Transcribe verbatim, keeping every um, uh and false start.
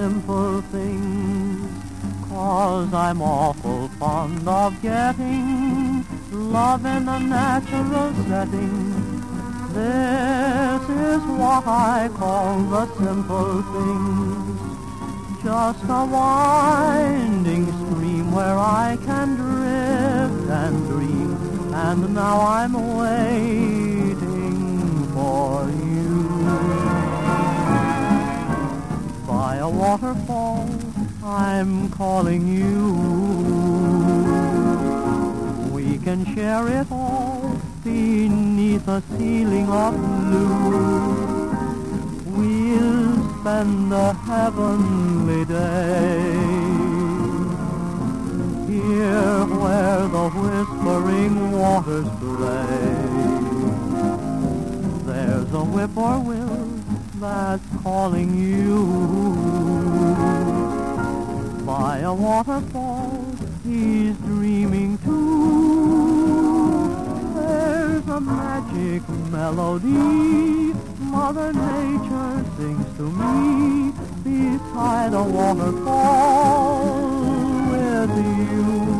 simple things, 'cause I'm awful fond of getting love in a natural setting. This is what I call the simple things. Just a winding stream where I can drift and dream, and now I'm waiting for you. By a waterfall, I'm calling you. We can share it all beneath a ceiling of blue. We'll spend a heavenly day here where the whispering waters play. There's a whippoorwill that's calling you. By a waterfall, he's dreaming too. There's a magic melody Mother Nature sings to me beside a waterfall with you.